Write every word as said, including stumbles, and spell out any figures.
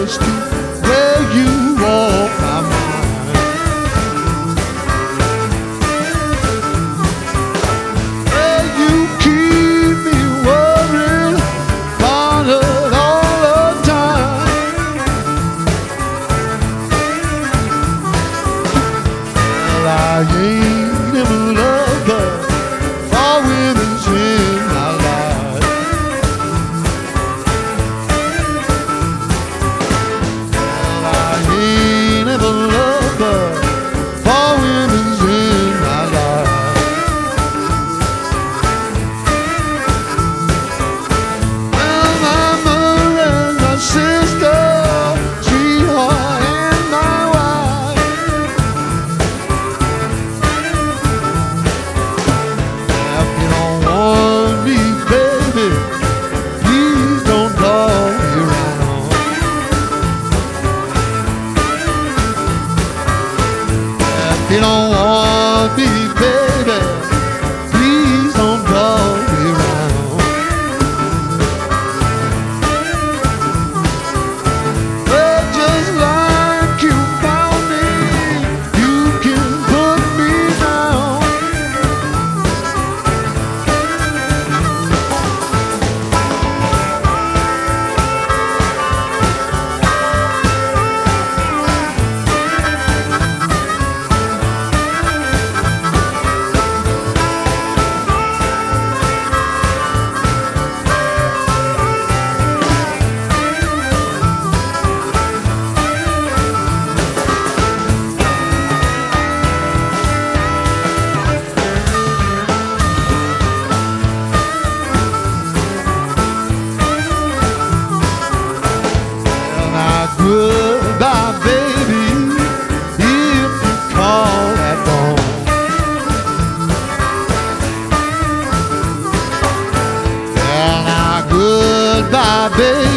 just the way you walk my mind. Well, you keep me worried, bothered all the time. Well, I ain't never loved her for women's in my life. Well, I ain't never loved her for women's in my life. Well, my mother and my sister, sweetheart and my wife. If you don't want me, baby, please don't call me around. If you don't want me, baby, please don't call me around. Well, just like you found me, you can put me down. Well, now goodbye, baby, if you call that phone. Well, now goodbye, baby,